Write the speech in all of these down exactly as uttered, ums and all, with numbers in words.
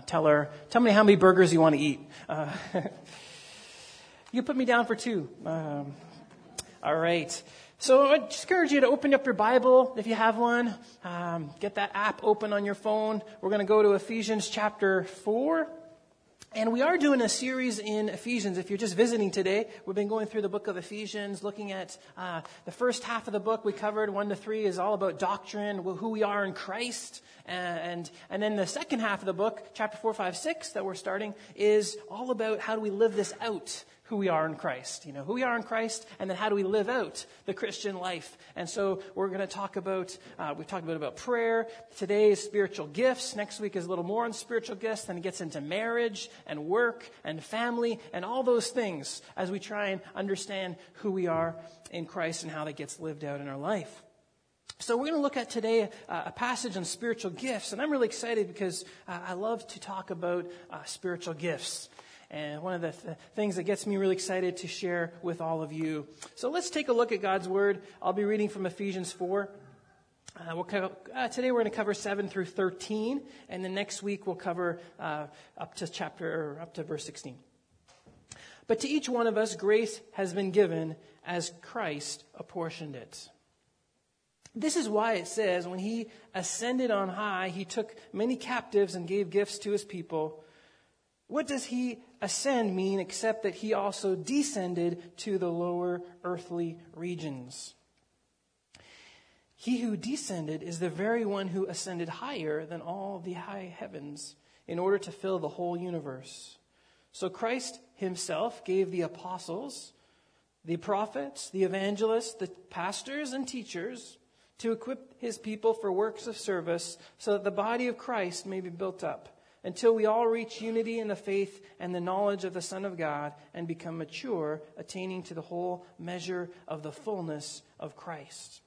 tell her, tell me how many burgers you want to eat. Uh, you put me down for two. Um, all right. So I just encourage you to open up your Bible if you have one. Um, get that app open on your phone. We're going to go to Ephesians chapter four. And we are doing a series in Ephesians. If you're just visiting today, we've been going through the book of Ephesians, looking at uh, the first half of the book we covered, one to three, is all about doctrine, who we are in Christ. And, and then the second half of the book, chapter four, five, six, that we're starting, is all about how do we live this out, who we are in Christ. You know, who we are in Christ, and then how do we live out the Christian life. And so we're going to talk about, uh, we've talked about, about prayer. Today is spiritual gifts. Next week is a little more on spiritual gifts. Then it gets into marriage and work and family and all those things as we try and understand who we are in Christ and how that gets lived out in our life. So we're going to look at today uh, a passage on spiritual gifts. And I'm really excited because uh, I love to talk about uh, spiritual gifts. And one of the th- things that gets me really excited to share with all of you. So let's take a look at God's Word. I'll be reading from Ephesians four. Uh, we'll co- uh, today we're going to cover seven through thirteen. And then next week we'll cover uh, up to chapter, or up to verse sixteen. But to each one of us grace has been given as Christ apportioned it. This is why it says, when he ascended on high, he took many captives and gave gifts to his people. What does he ascend mean except that he also descended to the lower earthly regions? He who descended is the very one who ascended higher than all the high heavens in order to fill the whole universe. So Christ himself gave the apostles, the prophets, the evangelists, the pastors and teachers to equip his people for works of service so that the body of Christ may be built up, until we all reach unity in the faith and the knowledge of the Son of God and become mature, attaining to the whole measure of the fullness of Christ.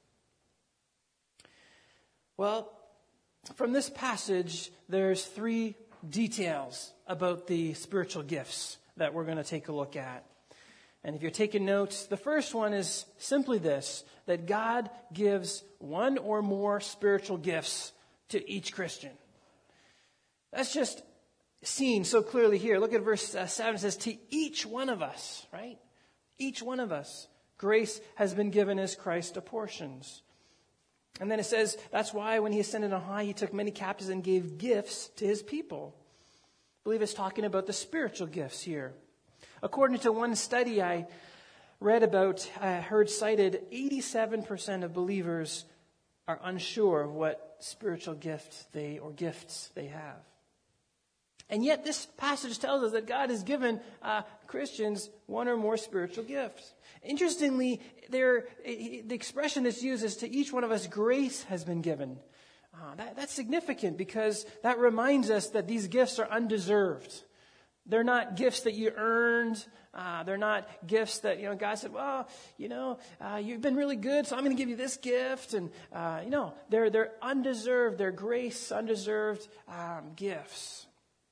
Well, from this passage, there's three details about the spiritual gifts that we're going to take a look at. And if you're taking notes, the first one is simply this, that God gives one or more spiritual gifts to each Christian. That's just seen so clearly here. Look at verse uh, seven. It says, to each one of us, right? Each one of us, grace has been given as Christ apportions. And then it says, that's why when he ascended on high, he took many captives and gave gifts to his people. I believe it's talking about the spiritual gifts here. According to one study I read about, I heard cited, eighty-seven percent of believers are unsure of what spiritual gift they or gifts they have. And yet this passage tells us that God has given uh, Christians one or more spiritual gifts. Interestingly, there, the expression that's used is to each one of us grace has been given. Uh, that, that's significant because that reminds us that these gifts are undeserved. They're not gifts that you earned. Uh, they're not gifts that, you know, God said, well, you know, uh, you've been really good, so I'm going to give you this gift. And, uh, you know, they're, they're undeserved. They're grace, undeserved um, gifts.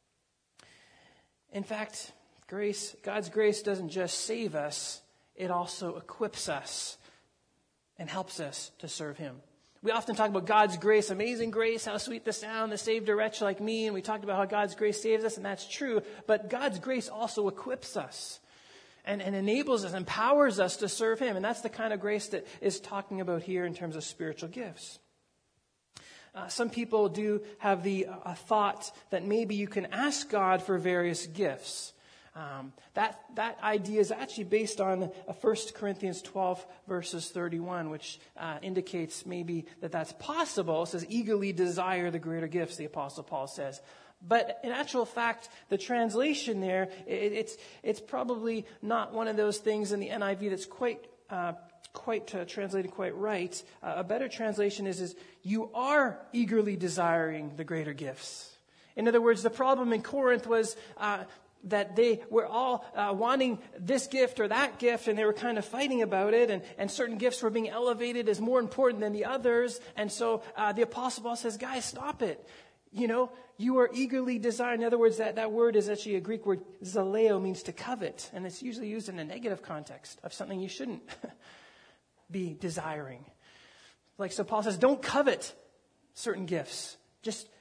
In fact, grace, God's grace doesn't just save us, it also equips us and helps us to serve him. We often talk about God's grace, amazing grace, how sweet the sound that saved a wretch like me. And we talked about how God's grace saves us, and that's true. But God's grace also equips us and, and enables us, empowers us to serve him. And that's the kind of grace that is talking about here in terms of spiritual gifts. Uh, some people do have the uh, thought that maybe you can ask God for various gifts. Um, that that idea is actually based on uh, First Corinthians twelve, verses thirty-one, which uh, indicates maybe that that's possible. It says, eagerly desire the greater gifts, the Apostle Paul says. But in actual fact, the translation there, it, it's it's probably not one of those things in the N I V that's quite uh, quite uh, translated quite right. Uh, a better translation is, is you are eagerly desiring the greater gifts. In other words, the problem in Corinth was uh, that they were all uh, wanting this gift or that gift, and they were kind of fighting about it, and, and certain gifts were being elevated as more important than the others. And so uh, the Apostle Paul says, guys, stop it. You know, you are eagerly desiring. In other words, that, that word is actually a Greek word, zaleo, means to covet. And it's usually used in a negative context of something you shouldn't be desiring. Like, so Paul says, don't covet certain gifts. Just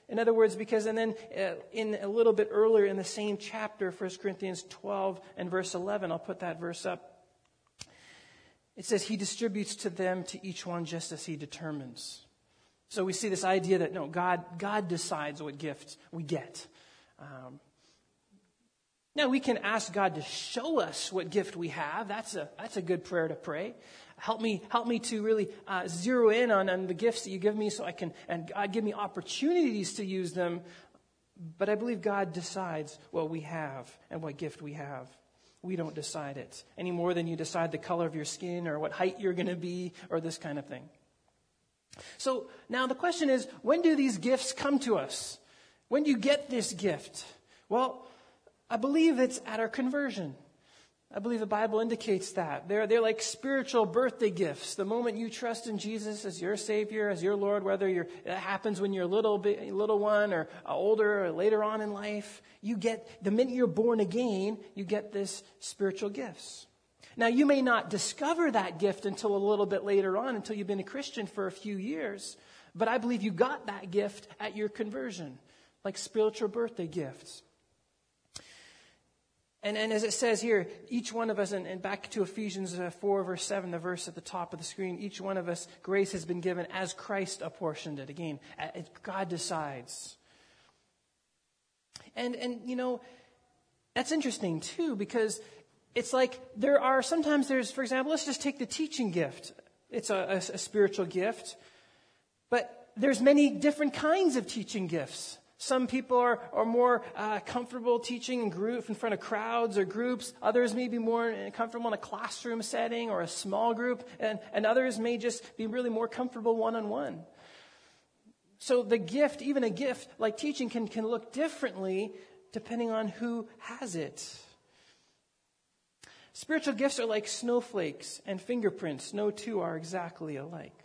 In other words, because, and then uh, in a little bit earlier in the same chapter, First Corinthians twelve and verse eleven, I'll put that verse up. It says, he distributes to them, to each one, just as he determines. So we see this idea that, no, God, God decides what gift we get. Um, now, we can ask God to show us what gift we have. That's a, that's a good prayer to pray. Help me, help me to really uh, zero in on, on the gifts that you give me so I can, and God give me opportunities to use them. But I believe God decides what we have and what gift we have. We don't decide it any more than you decide the color of your skin or what height you're going to be or this kind of thing. So now the question is, when do these gifts come to us? When do you get this gift? Well, I believe it's at our conversion. I believe the Bible indicates that. They're, they're like spiritual birthday gifts. The moment you trust in Jesus as your Savior, as your Lord, whether you're, it happens when you're a little, bit, little one or older or later on in life, you get, the minute you're born again, you get this spiritual gifts. Now, you may not discover that gift until a little bit later on, until you've been a Christian for a few years. But I believe you got that gift at your conversion, like spiritual birthday gifts. And, and as it says here, each one of us, and, and back to Ephesians four, verse seven, the verse at the top of the screen, each one of us, grace has been given as Christ apportioned it. Again, God decides. And, and you know, that's interesting too, because it's like there are, sometimes there's, for example, let's just take the teaching gift. It's a, a, a spiritual gift. But there's many different kinds of teaching gifts. Some people are, are more uh, comfortable teaching in group in front of crowds or groups. Others may be more comfortable in a classroom setting or a small group. And, and others may just be really more comfortable one-on-one. So the gift, even a gift like teaching, can, can look differently depending on who has it. Spiritual gifts are like snowflakes and fingerprints. No two are exactly alike.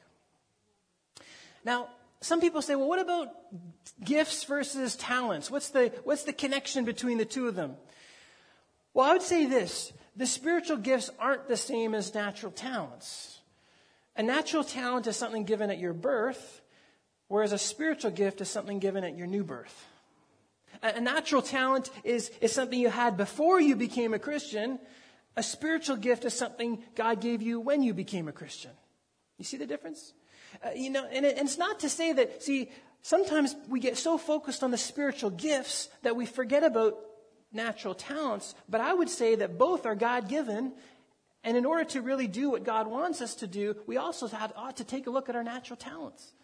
Now, some people say, well, what about gifts versus talents? What's the, what's the connection between the two of them? Well, I would say this. The spiritual gifts aren't the same as natural talents. A natural talent is something given at your birth, whereas a spiritual gift is something given at your new birth. A, a natural talent is, is something you had before you became a Christian. A spiritual gift is something God gave you when you became a Christian. You see the difference? Uh, you know, and, it, and it's not to say that, see, sometimes we get so focused on the spiritual gifts that we forget about natural talents. But I would say that both are God-given. And in order to really do what God wants us to do, we also have, ought to take a look at our natural talents.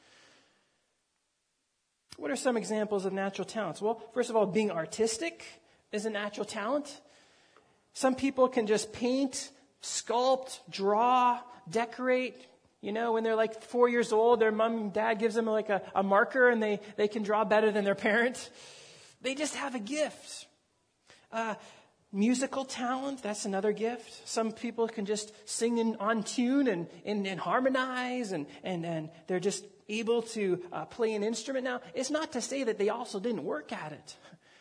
What are some examples of natural talents? Well, first of all, being artistic is a natural talent. Some people can just paint, sculpt, draw, decorate. You know, when they're like four years old, their mom and dad gives them like a, a marker and they, they can draw better than their parent. They just have a gift. Uh, musical talent, that's another gift. Some people can just sing in, on tune and, and, and harmonize and, and, and they're just able to uh, play an instrument. Now, it's not to say that they also didn't work at it.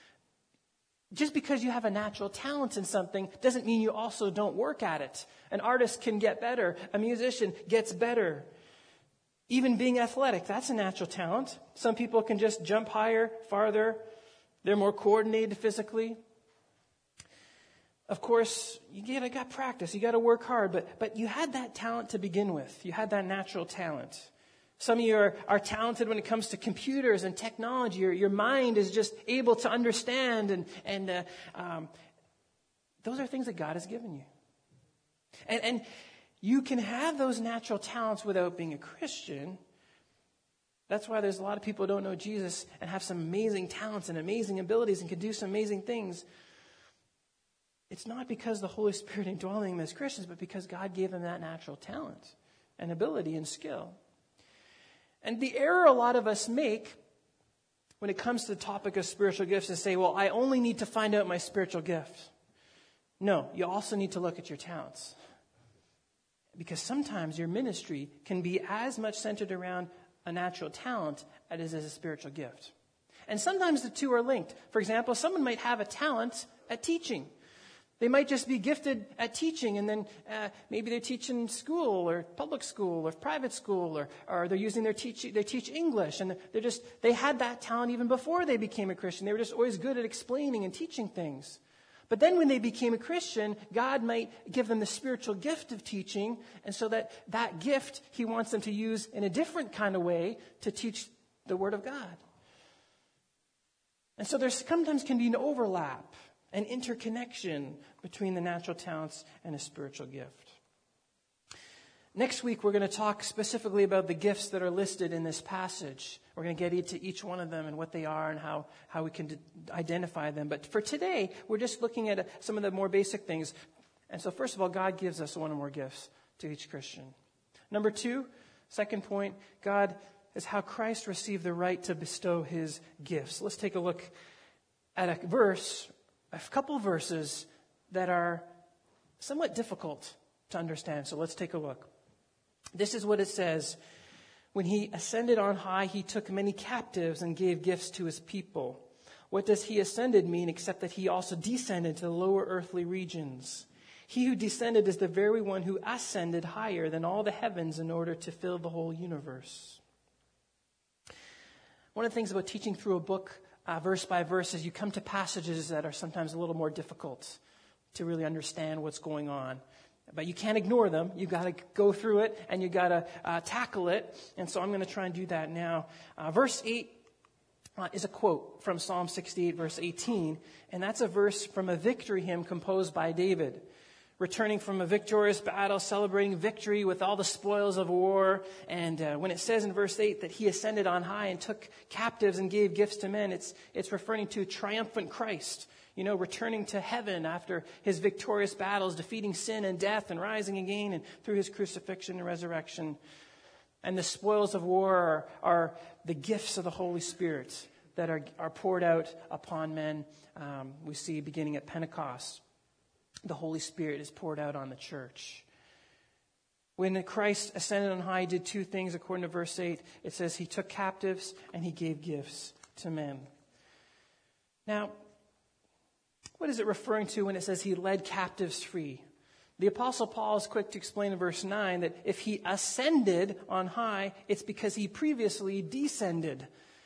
Just because you have a natural talent in something doesn't mean you also don't work at it. An artist can get better. A musician gets better. Even being athletic, that's a natural talent. Some people can just jump higher, farther. They're more coordinated physically. Of course, you gotta got practice. You got to work hard. But but you had that talent to begin with. You had that natural talent. Some of you are, are talented when it comes to computers and technology. Your, your mind is just able to understand. And, and uh, um, those are things that God has given you. And, and you can have those natural talents without being a Christian. That's why there's a lot of people who don't know Jesus and have some amazing talents and amazing abilities and can do some amazing things. It's not because the Holy Spirit indwelling them as Christians, but because God gave them that natural talent and ability and skill. And the error a lot of us make when it comes to the topic of spiritual gifts is say, well, I only need to find out my spiritual gift. No, you also need to look at your talents. Because sometimes your ministry can be as much centered around a natural talent as it is a spiritual gift. And sometimes the two are linked. For example, someone might have a talent at teaching. They might just be gifted at teaching, and then uh, maybe they teach in school or public school or private school, or, or they're using their teach they teach English, and they're just they had that talent even before they became a Christian. They were just always good at explaining and teaching things. But then when they became a Christian, God might give them the spiritual gift of teaching, and so that that gift He wants them to use in a different kind of way to teach the Word of God. And so there sometimes can be an overlap, an interconnection between the natural talents and a spiritual gift. Next week, we're going to talk specifically about the gifts that are listed in this passage. We're going to get into each one of them and what they are and how, how we can d- identify them. But for today, we're just looking at uh, some of the more basic things. And so first of all, God gives us one or more gifts to each Christian. Number two, second point, God is how Christ received the right to bestow His gifts. Let's take a look at a verse, a couple verses that are somewhat difficult to understand. So let's take a look. This is what it says. When He ascended on high, He took many captives and gave gifts to His people. What does He ascended mean except that He also descended to the lower earthly regions? He who descended is the very one who ascended higher than all the heavens in order to fill the whole universe. One of the things about teaching through a book uh, verse by verse is you come to passages that are sometimes a little more difficult to really understand what's going on. But you can't ignore them. You've got to go through it, and you've got to uh, tackle it. And so I'm going to try and do that now. Uh, verse eight uh, is a quote from Psalm sixty-eight, verse eighteen. And that's a verse from a victory hymn composed by David. Returning from a victorious battle, celebrating victory with all the spoils of war. And uh, when it says in verse eight that He ascended on high and took captives and gave gifts to men, it's it's referring to triumphant Christ. You know, returning to heaven after His victorious battles, defeating sin and death and rising again and through His crucifixion and resurrection. And the spoils of war are, are the gifts of the Holy Spirit that are, are poured out upon men. Um, we see beginning at Pentecost. The Holy Spirit is poured out on the church. When Christ ascended on high, He did two things according to verse eight. It says He took captives and He gave gifts to men. Now, what is it referring to when it says He led captives free? The Apostle Paul is quick to explain in verse nine that if He ascended on high, it's because He previously descended.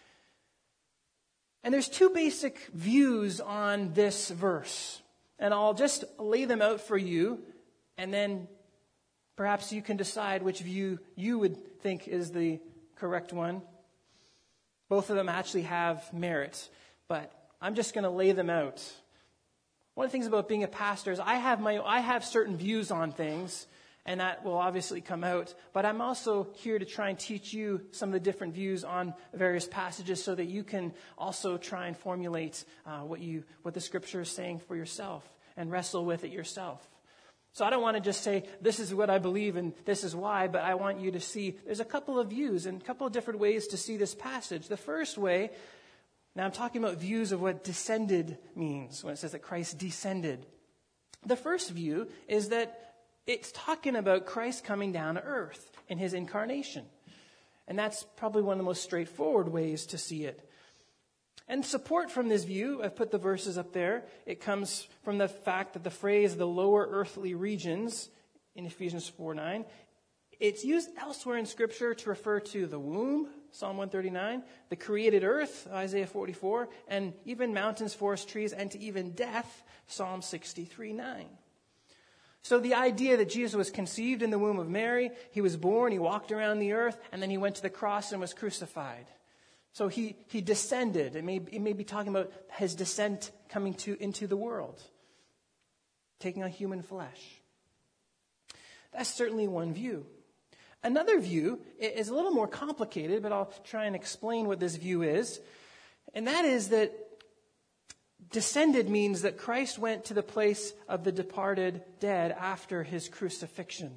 And there's two basic views on this verse. And I'll just lay them out for you, and then perhaps you can decide which view you would think is the correct one. Both of them actually have merit, but I'm just going to lay them out. One of the things about being a pastor is I have my I have certain views on things, and that will obviously come out. But I'm also here to try and teach you some of the different views on various passages so that you can also try and formulate uh, what you what the Scripture is saying for yourself and wrestle with it yourself. So I don't want to just say, this is what I believe and this is why, but I want you to see there's a couple of views and a couple of different ways to see this passage. The first way, now I'm talking about views of what descended means when it says that Christ descended. The first view is that it's talking about Christ coming down to earth in His incarnation. And that's probably one of the most straightforward ways to see it. And support from this view, I've put the verses up there, it comes from the fact that the phrase the lower earthly regions in Ephesians four nine, it's used elsewhere in Scripture to refer to the womb, Psalm one thirty-nine, the created earth, Isaiah forty-four, and even mountains, forests, trees, and to even death, Psalm sixty-three nine. So the idea that Jesus was conceived in the womb of Mary, He was born, He walked around the earth, and then He went to the cross and was crucified. So he, he descended. It may, it may be talking about His descent coming to into the world, taking on human flesh. That's certainly one view. Another view is a little more complicated, but I'll try and explain what this view is. And that is that descended means that Christ went to the place of the departed dead after His crucifixion.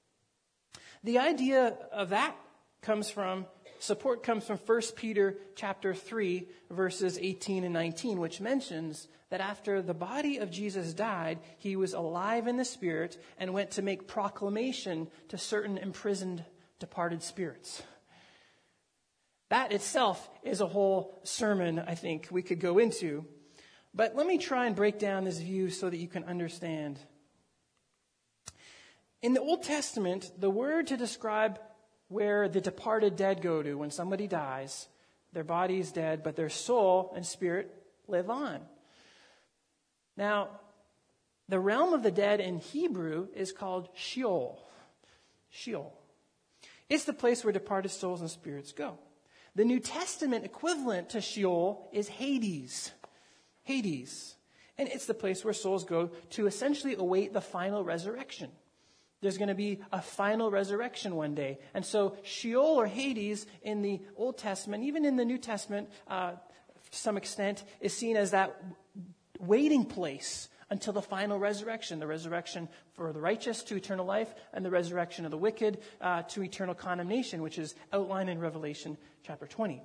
The idea of that comes from, support comes from First Peter chapter three, verses eighteen and nineteen, which mentions that after the body of Jesus died, He was alive in the Spirit and went to make proclamation to certain imprisoned, departed spirits. That itself is a whole sermon, I think, we could go into. But let me try and break down this view so that you can understand. In the Old Testament, the word to describe where the departed dead go to when somebody dies, their body is dead, but their soul and spirit live on. Now, the realm of the dead in Hebrew is called Sheol. Sheol. It's the place where departed souls and spirits go. The New Testament equivalent to Sheol is Hades. Hades. And it's the place where souls go to essentially await the final resurrection. There's going to be a final resurrection one day. And so Sheol or Hades in the Old Testament, even in the New Testament, uh, to some extent, is seen as that waiting place until the final resurrection, the resurrection for the righteous to eternal life and the resurrection of the wicked uh, to eternal condemnation, which is outlined in Revelation chapter twenty.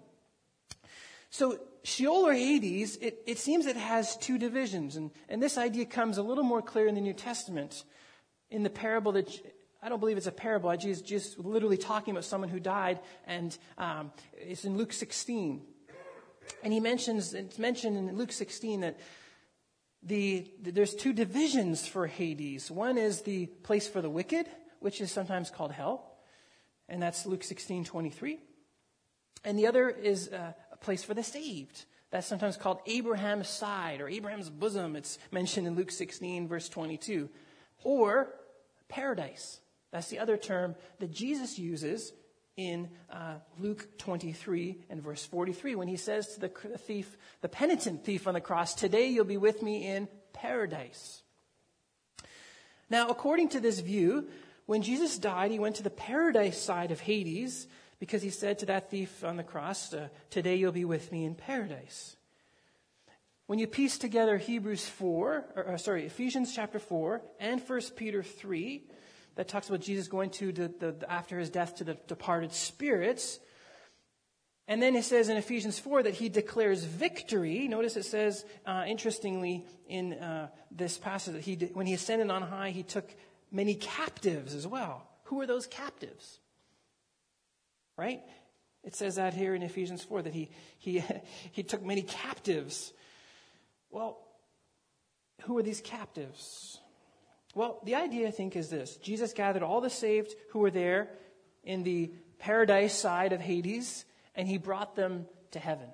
So Sheol or Hades, it, it seems it has two divisions. And, and this idea comes a little more clear in the New Testament. In the parable that, I don't believe it's a parable, Jesus just literally talking about someone who died, and um, it's in Luke sixteen. And he mentions, it's mentioned in Luke sixteen that the, there's two divisions for Hades. One is the place for the wicked, which is sometimes called hell, and that's Luke sixteen twenty-three. And the other is uh, a place for the saved. That's sometimes called Abraham's side or Abraham's bosom. It's mentioned in Luke sixteen, verse twenty-two. Or paradise. That's the other term that Jesus uses in uh, Luke twenty-three and verse forty-three when he says to the thief, the penitent thief on the cross, "Today you'll be with me in paradise." Now, according to this view, when Jesus died, he went to the paradise side of Hades because he said to that thief on the cross, uh, "Today you'll be with me in paradise." When you piece together Hebrews four, or, or sorry, Ephesians chapter four and First Peter three, that talks about Jesus going to the, the, the after his death to the departed spirits, and then it says in Ephesians four that he declares victory. Notice it says, uh, interestingly, in uh, this passage that he did, when he ascended on high, he took many captives as well. Who are those captives? Right? It says that here in Ephesians four that he he he took many captives. Well, who are these captives? Well, the idea, I think, is this. Jesus gathered all the saved who were there in the paradise side of Hades, and he brought them to heaven.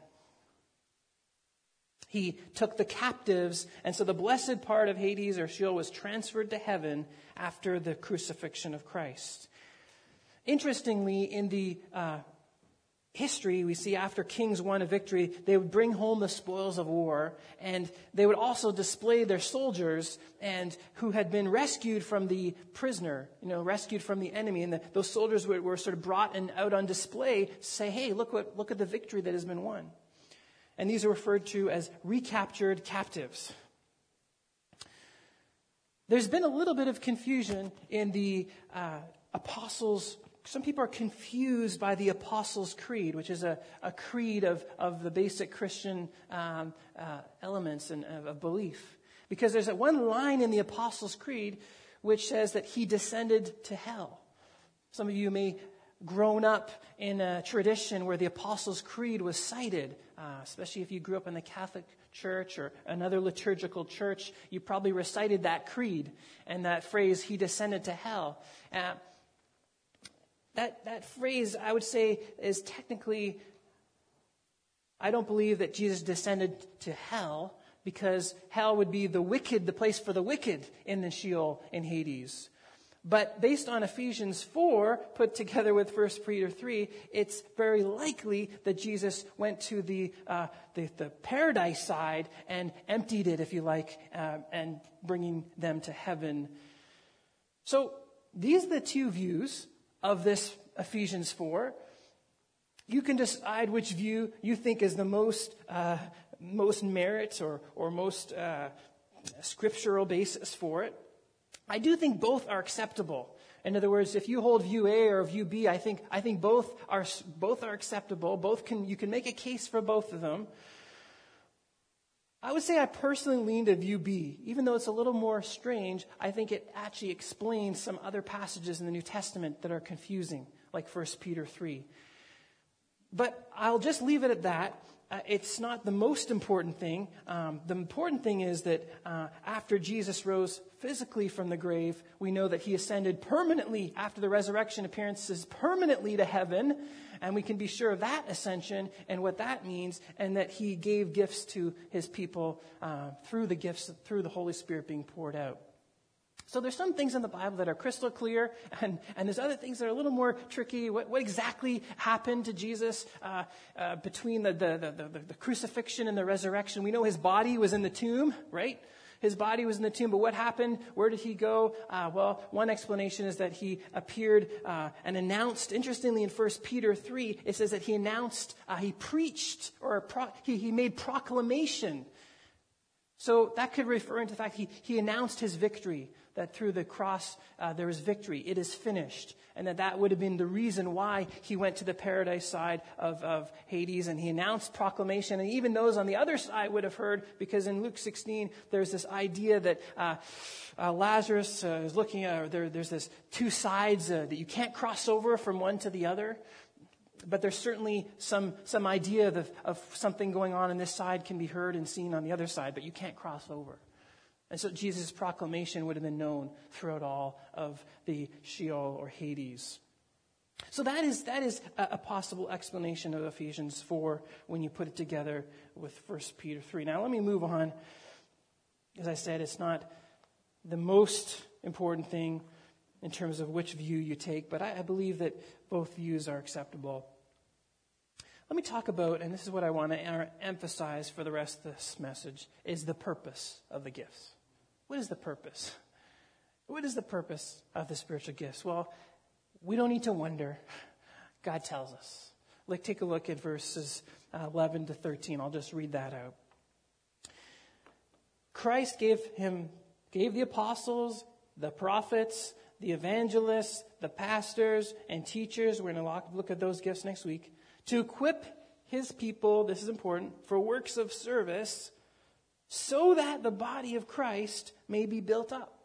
He took the captives, and so the blessed part of Hades or Sheol was transferred to heaven after the crucifixion of Christ. Interestingly, in the uh, history, we see after kings won a victory, they would bring home the spoils of war, and they would also display their soldiers and who had been rescued from the prisoner, you know, rescued from the enemy. And the, those soldiers were, were sort of brought and out on display to say, "Hey, look what look at the victory that has been won." And these are referred to as recaptured captives. There's been a little bit of confusion in the uh, apostles' Some people are confused by the Apostles' Creed, which is a, a creed of, of the basic Christian um, uh, elements and of, of belief. Because there's a one line in the Apostles' Creed which says that he descended to hell. Some of you may grown up in a tradition where the Apostles' Creed was cited, uh, especially if you grew up in the Catholic Church or another liturgical church. You probably recited that creed and that phrase, "he descended to hell." Uh, That that phrase, I would say, is technically, I don't believe that Jesus descended to hell, because hell would be the wicked, the place for the wicked in the Sheol in Hades. But based on Ephesians four, put together with First Peter three, it's very likely that Jesus went to the uh, the, the paradise side and emptied it, if you like, uh, and bringing them to heaven. So these are the two views of this Ephesians four. You can decide which view you think is the most uh, most merit or or most uh, scriptural basis for it. I do think both are acceptable. In other words, if you hold view A or view B, I think I think both are both are acceptable. Both can you can make a case for both of them. I would say I personally lean to view B. Even though it's a little more strange, I think it actually explains some other passages in the New Testament that are confusing, like First Peter three. But I'll just leave it at that. uh, it's not the most important thing. Um, the important thing is that uh, after Jesus rose physically from the grave, we know that he ascended permanently after the resurrection appearances permanently to heaven. And we can be sure of that ascension and what that means, and that he gave gifts to his people uh, through the gifts, through the Holy Spirit being poured out. So there's some things in the Bible that are crystal clear, and, and there's other things that are a little more tricky. What, what exactly happened to Jesus uh, uh, between the, the, the, the, the crucifixion and the resurrection? We know his body was in the tomb, right? His body was in the tomb, but what happened? Where did he go? Uh, well, one explanation is that he appeared uh, and announced. Interestingly, in First Peter three, it says that he announced, uh, he preached, or pro- he, he made proclamation. So that could refer into the fact he, he announced his victory, that through the cross uh, there was victory. It is finished. And that that would have been the reason why he went to the paradise side of, of Hades, and he announced proclamation. And even those on the other side would have heard, because in Luke sixteen, there's this idea that uh, uh, Lazarus uh, is looking at, or there, there's this two sides uh, that you can't cross over from one to the other. But there's certainly some some idea of, of something going on in this side can be heard and seen on the other side, but you can't cross over. And so Jesus' proclamation would have been known throughout all of the Sheol or Hades. So that is that is a, a possible explanation of Ephesians four when you put it together with First Peter three. Now let me move on. As I said, it's not the most important thing in terms of which view you take, but I, I believe that both views are acceptable. Let me talk about, and this is what I want to emphasize for the rest of this message, is the purpose of the gifts. What is the purpose? What is the purpose of the spiritual gifts? Well, we don't need to wonder. God tells us. Like, take a look at verses eleven to thirteen. I'll just read that out. Christ gave him, gave the apostles, the prophets, the evangelists, the pastors, and teachers. We're going to look at those gifts next week. To equip his people, this is important, for works of service, so that the body of Christ may be built up,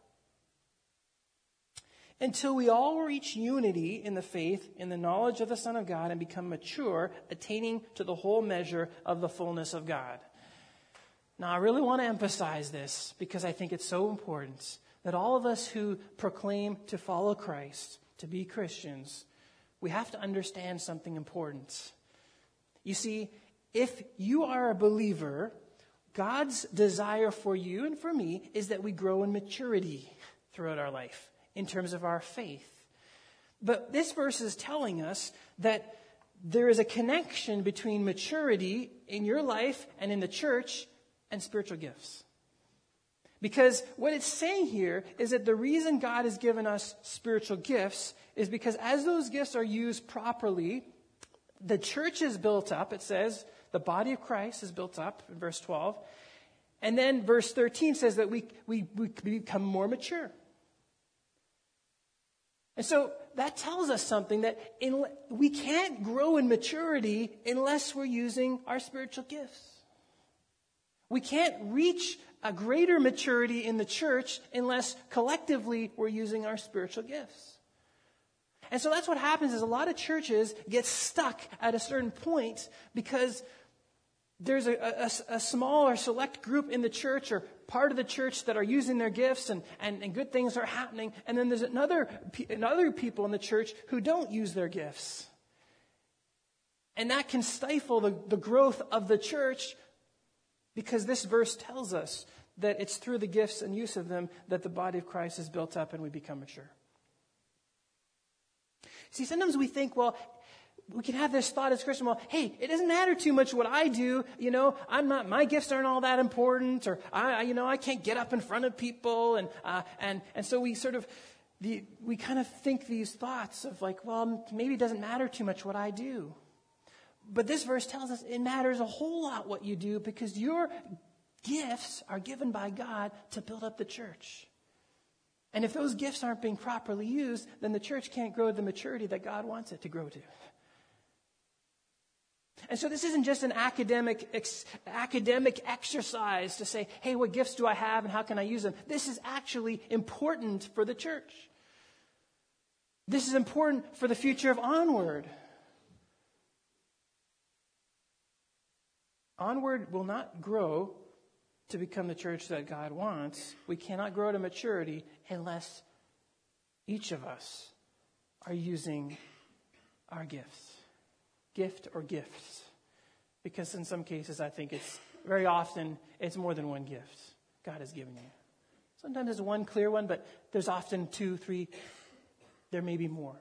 until we all reach unity in the faith, in the knowledge of the Son of God, and become mature, attaining to the whole measure of the fullness of God. Now, I really want to emphasize this, because I think it's so important that all of us who proclaim to follow Christ, to be Christians, we have to understand something important. You see, if you are a believer, God's desire for you and for me is that we grow in maturity throughout our life in terms of our faith. But this verse is telling us that there is a connection between maturity in your life and in the church and spiritual gifts. Because what it's saying here is that the reason God has given us spiritual gifts is because as those gifts are used properly, the church is built up. It says the body of Christ is built up in verse twelve. And then verse thirteen says that we, we, we become more mature. And so that tells us something, that in, we can't grow in maturity unless we're using our spiritual gifts. We can't reach a greater maturity in the church unless collectively we're using our spiritual gifts. And so that's what happens, is a lot of churches get stuck at a certain point because there's a, a, a small or select group in the church or part of the church that are using their gifts and, and, and good things are happening. And then there's another, another people in the church who don't use their gifts. And that can stifle the, the growth of the church, because this verse tells us that it's through the gifts and use of them that the body of Christ is built up and we become mature. See, sometimes we think, well, we can have this thought as Christian, well, hey, it doesn't matter too much what I do. You know, I'm not, my gifts aren't all that important, or I, you know, I can't get up in front of people. And, uh, and, and so we sort of, the, we kind of think these thoughts of like, well, maybe it doesn't matter too much what I do. But this verse tells us it matters a whole lot what you do, because your gifts are given by God to build up the church. And if those gifts aren't being properly used, then the church can't grow to the maturity that God wants it to grow to. And so this isn't just an academic ex, academic exercise to say, hey, what gifts do I have and how can I use them? This is actually important for the church. This is important for the future of Onward. Onward will not grow to become the church that God wants. We cannot grow to maturity unless each of us are using our gifts. Gift or gifts. Because in some cases, I think it's very often, it's more than one gift God has given you. Sometimes it's one clear one, but there's often two, three, there may be more.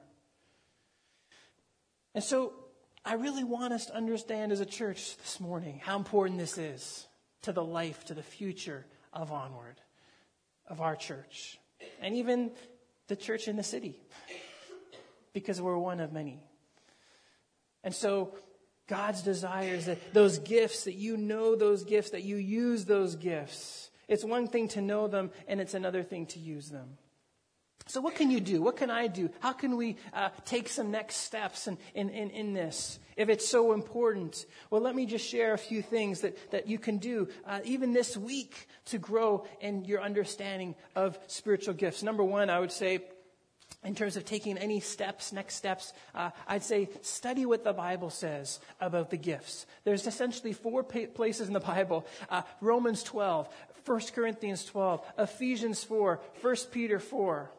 And so I really want us to understand as a church this morning how important this is to the life, to the future of Onward, of our church, and even the church in the city, because we're one of many. And so God's desire is that those gifts, that you know those gifts, that you use those gifts. It's one thing to know them, and it's another thing to use them. So what can you do? What can I do? How can we uh, take some next steps in, in, in, in this, if it's so important? Well, let me just share a few things that, that you can do, uh, even this week, to grow in your understanding of spiritual gifts. Number one, I would say, in terms of taking any steps, next steps, uh, I'd say study what the Bible says about the gifts. There's essentially four pa- places in the Bible. Uh, Romans twelve, First Corinthians twelve, Ephesians four, First Peter four.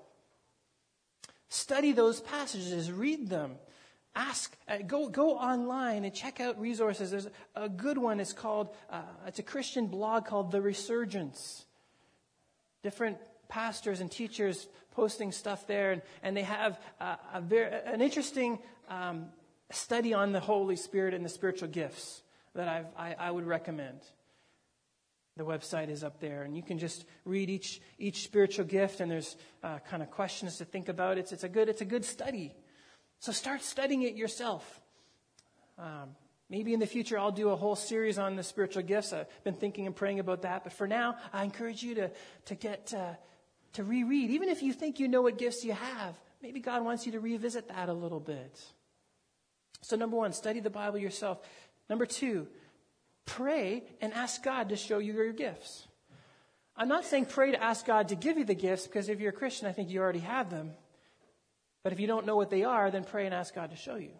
Study those passages, read them. Ask, uh, go go online and check out resources. There's a good one. It's called, uh, it's a Christian blog called The Resurgence. Different pastors and teachers posting stuff there, and, and they have uh, a very, an interesting um, study on the Holy Spirit and the spiritual gifts that I've, I, I would recommend. The website is up there, and you can just read each each spiritual gift, and there's uh, kind of questions to think about. It's it's a good it's a good study. So start studying it yourself. Um, maybe in the future I'll do a whole series on the spiritual gifts. I've been thinking and praying about that, but for now I encourage you to to get uh, to reread, even if you think you know what gifts you have. Maybe God wants you to revisit that a little bit. So number one, study the Bible yourself. Number two, pray and ask God to show you your gifts. I'm not saying pray to ask God to give you the gifts, because if you're a Christian, I think you already have them. But if you don't know what they are, then pray and ask God to show you.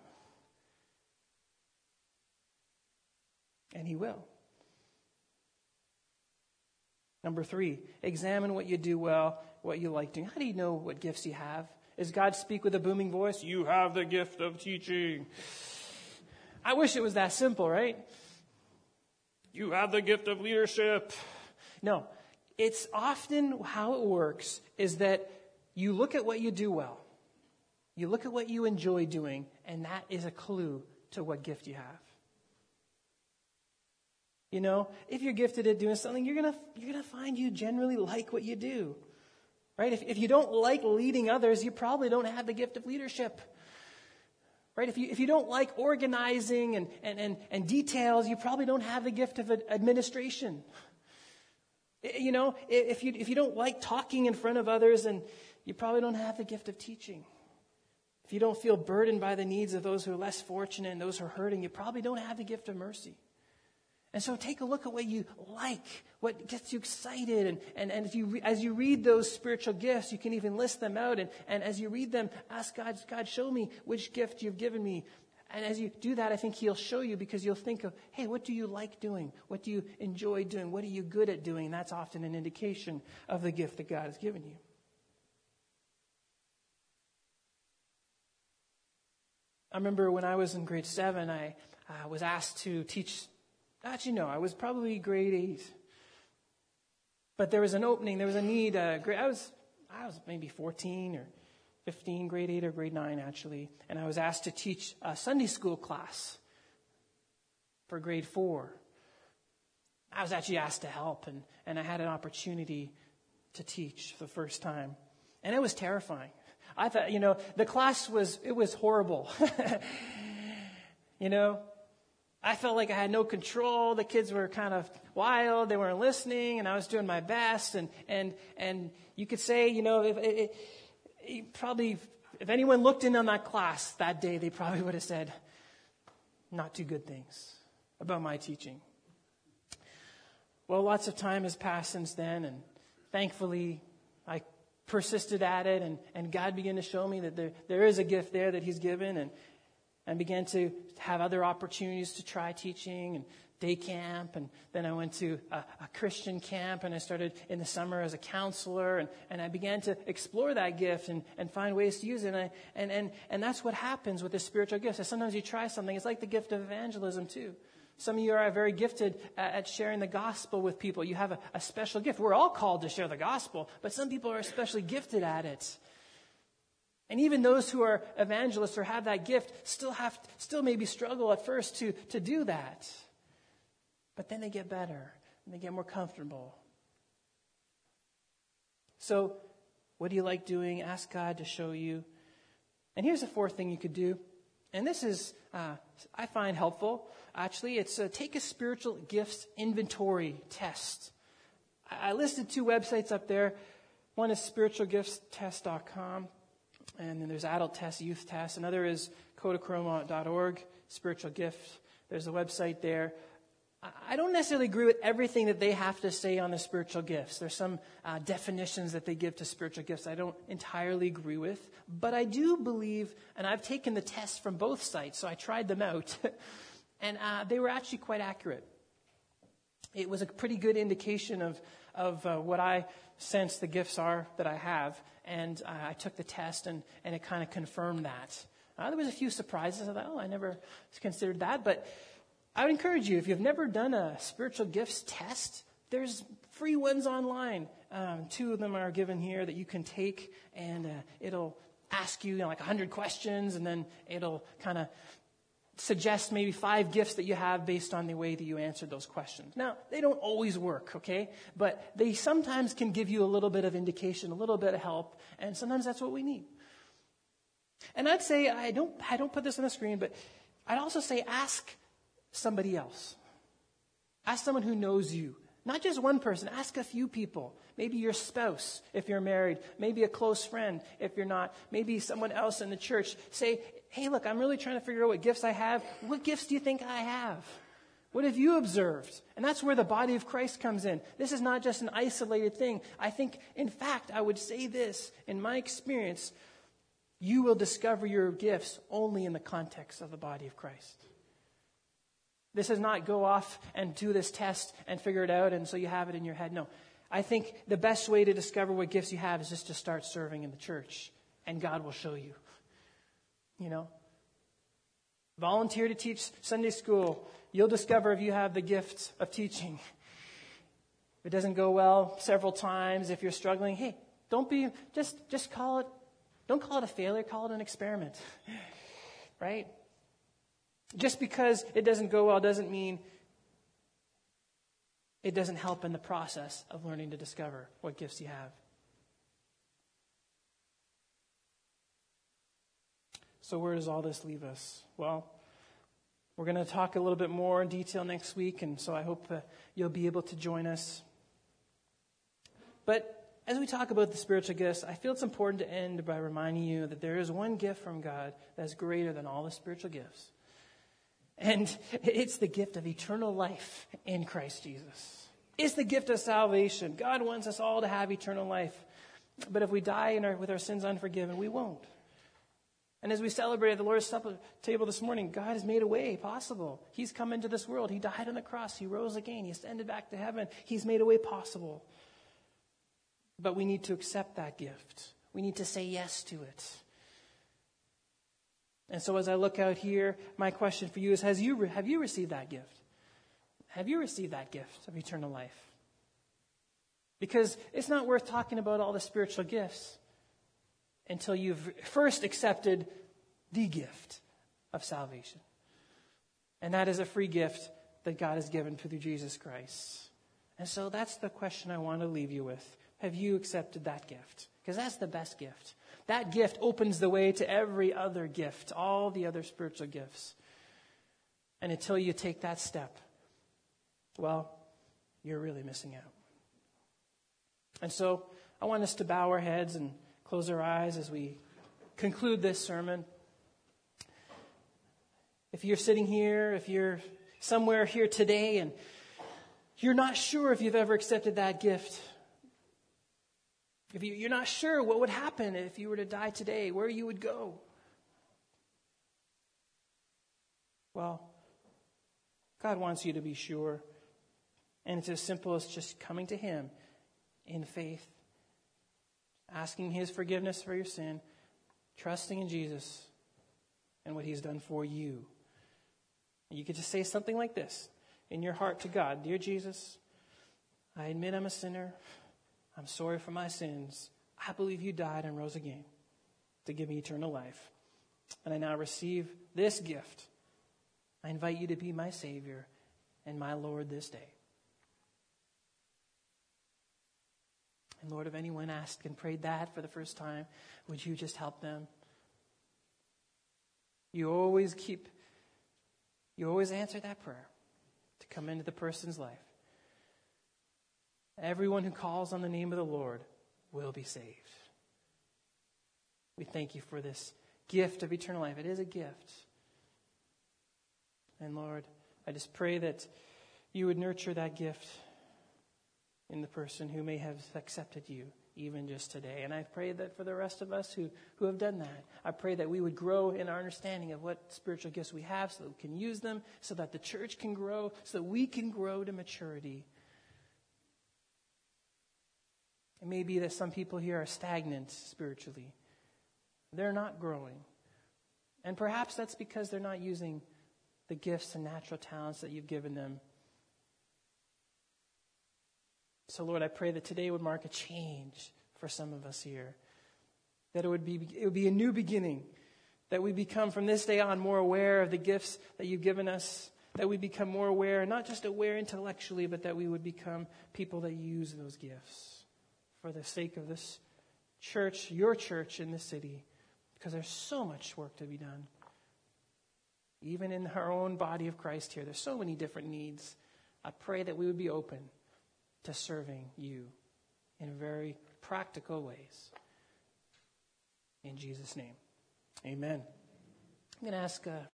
And He will. Number three, examine what you do well, what you like doing. How do you know what gifts you have? Does God speak with a booming voice? You have the gift of teaching. I wish it was that simple, right? You have the gift of leadership. No, it's often how it works is that you look at what you do well. You look at what you enjoy doing, and that is a clue to what gift you have. You know, if you're gifted at doing something, you're gonna you're gonna find you generally like what you do, right? If if you don't like leading others, you probably don't have the gift of leadership, right? If you if you don't like organizing and and and, and details, you probably don't have the gift of administration. You know, if you if you don't like talking in front of others, and you probably don't have the gift of teaching. If you don't feel burdened by the needs of those who are less fortunate and those who are hurting, you probably don't have the gift of mercy. And so take a look at what you like, what gets you excited. And, and, and if you re, as you read those spiritual gifts, you can even list them out. And, and as you read them, ask God, God, show me which gift you've given me. And as you do that, I think He'll show you, because you'll think of, hey, what do you like doing? What do you enjoy doing? What are you good at doing? And that's often an indication of the gift that God has given you. I remember when I was in grade seven, I uh, was asked to teach. Actually, no, I was probably grade eight. But there was an opening, there was a need. Uh, I was I was maybe fourteen or fifteen, grade eight or grade nine, actually. And I was asked to teach a Sunday school class for grade four. I was actually asked to help, and, and I had an opportunity to teach for the first time. And it was terrifying. I thought, you know, the class was, it was horrible. You know, I felt like I had no control. The kids were kind of wild. They weren't listening, and I was doing my best. And, and, and you could say, you know, if it, it, probably, if anyone looked in on that class that day, they probably would have said not too good things about my teaching. Well, lots of time has passed since then, and thankfully I persisted at it, and, and God began to show me that there, there is a gift there that He's given. And, I began to have other opportunities to try teaching and day camp. And then I went to a, a Christian camp, and I started in the summer as a counselor. And, and I began to explore that gift and, and find ways to use it. And, I, and, and, and that's what happens with the spiritual gifts. So sometimes you try something. It's like the gift of evangelism too. Some of you are very gifted at, at sharing the gospel with people. You have a, a special gift. We're all called to share the gospel, but some people are especially gifted at it. And even those who are evangelists or have that gift still have, still maybe struggle at first to, to do that. But then they get better and they get more comfortable. So, what do you like doing? Ask God to show you. And here's a fourth thing you could do. And this is, uh, I find helpful. Actually, it's uh, take a spiritual gifts inventory test. I, I listed two websites up there. One is spiritual gifts test dot com. And then there's adult test, youth test. Another is kodachroma dot org, spiritual gift. There's a website there. I don't necessarily agree with everything that they have to say on the spiritual gifts. There's some uh, definitions that they give to spiritual gifts I don't entirely agree with. But I do believe, and I've taken the tests from both sites, so I tried them out. and uh, they were actually quite accurate. It was a pretty good indication of, of uh, what I sense the gifts are that I have. And uh, I took the test, and, and it kind of confirmed that. Uh, there was a few surprises. I thought, oh, I never considered that. But I would encourage you, if you've never done a spiritual gifts test, there's free ones online. Um, two of them are given here that you can take, and uh, it'll ask you, you know, like one hundred questions, and then it'll kind of suggest maybe five gifts that you have based on the way that you answered those questions. Now, they don't always work, okay? But they sometimes can give you a little bit of indication, a little bit of help, and sometimes that's what we need. And I'd say, I don't, I don't put this on the screen, but I'd also say ask somebody else. Ask someone who knows you. Not just one person. Ask a few people. Maybe your spouse, if you're married. Maybe a close friend, if you're not. Maybe someone else in the church. Say, hey, look, I'm really trying to figure out what gifts I have. What gifts do you think I have? What have you observed? And that's where the body of Christ comes in. This is not just an isolated thing. I think, in fact, I would say this. In my experience, you will discover your gifts only in the context of the body of Christ. This is not go off and do this test and figure it out and so you have it in your head. No. I think the best way to discover what gifts you have is just to start serving in the church, and God will show you. You know? Volunteer to teach Sunday school. You'll discover if you have the gift of teaching. If it doesn't go well several times, if you're struggling, hey, don't be, just, just call it, don't call it a failure, call it an experiment. Right? Just because it doesn't go well doesn't mean it doesn't help in the process of learning to discover what gifts you have. So where does all this leave us? Well, we're going to talk a little bit more in detail next week, and so I hope uh, you'll be able to join us. But as we talk about the spiritual gifts, I feel it's important to end by reminding you that there is one gift from God that's greater than all the spiritual gifts. And it's the gift of eternal life in Christ Jesus. It's the gift of salvation. God wants us all to have eternal life. But if we die in our, with our sins unforgiven, we won't. And as we celebrated the Lord's Supper table this morning, God has made a way possible. He's come into this world. He died on the cross. He rose again. He ascended back to heaven. He's made a way possible. But we need to accept that gift. We need to say yes to it. And so as I look out here, my question for you is, has you, have you received that gift? Have you received that gift of eternal life? Because it's not worth talking about all the spiritual gifts until you've first accepted the gift of salvation. And that is a free gift that God has given through Jesus Christ. And so that's the question I want to leave you with. Have you accepted that gift? Because that's the best gift. That gift opens the way to every other gift, all the other spiritual gifts. And until you take that step, well, you're really missing out. And so I want us to bow our heads and close our eyes as we conclude this sermon. If you're sitting here, if you're somewhere here today and you're not sure if you've ever accepted that gift, if you're not sure what would happen if you were to die today, where you would go, Well, God wants you to be sure. And it's as simple as just coming to Him in faith, asking His forgiveness for your sin, trusting in Jesus and what He's done for you. And you could just say something like this in your heart to God. Dear Jesus, I admit I'm a sinner. I'm sorry for my sins. I believe you died and rose again to give me eternal life. And I now receive this gift. I invite you to be my Savior and my Lord this day. And Lord, if anyone asked and prayed that for the first time, would you just help them? You always keep, you always answer that prayer to come into the person's life. Everyone who calls on the name of the Lord will be saved. We thank you for this gift of eternal life. It is a gift. And Lord, I just pray that you would nurture that gift in the person who may have accepted you even just today. And I pray that for the rest of us who, who have done that, I pray that we would grow in our understanding of what spiritual gifts we have so that we can use them, so that the church can grow, so that we can grow to maturity. It may be that some people here are stagnant spiritually. They're not growing. And perhaps that's because they're not using the gifts and natural talents that you've given them. So, Lord, I pray that today would mark a change for some of us here. That it would be it would be a new beginning. That we become from this day on more aware of the gifts that you've given us. That we become more aware, not just aware intellectually, but that we would become people that use those gifts for the sake of this church, your church in this city. Because there's so much work to be done. Even in our own body of Christ here, there's so many different needs. I pray that we would be open to serving you in very practical ways. In Jesus' name, amen. I'm going to ask... Uh,